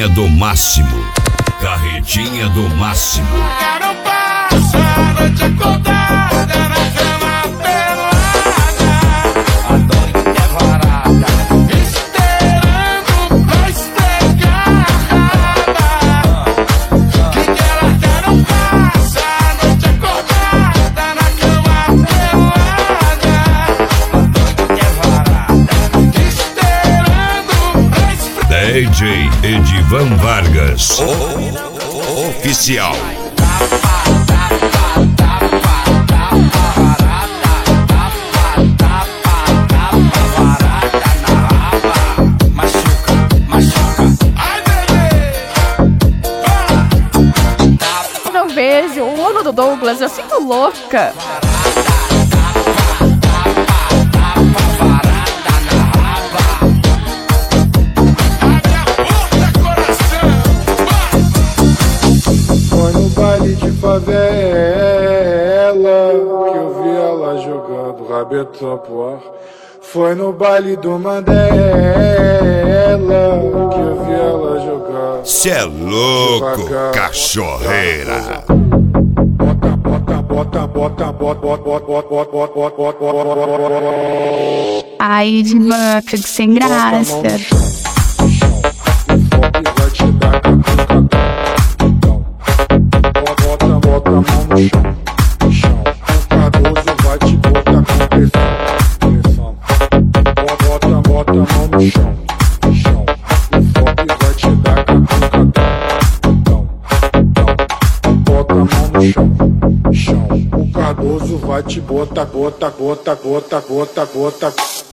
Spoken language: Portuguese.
Carretinha do máximo. Carretinha do máximo. Quero passar a noite acordada na cama pelada. Adoro que é varada, esperando pra esfregar a raba. Que ela quero passar a noite acordada na cama pelada. Adoro que é varada, esperando pra esfregar. DJ Edivan Vargas, oficial. Quando eu vejo o logo do Douglas, eu sinto louca. Foi no baile de favela que eu vi ela jogando rabetão pro ar. Foi no baile do Mandela que eu vi ela jogar. Cê é louco, cachorreira. Ai, Edivan, fico sem graça. Bota a mão no chão, o Cardoso vai te botar com pressão. Bota a mão no chão, o Fop vai te dar cacucadão. Bota a mão no chão, o Cardoso vai te botar.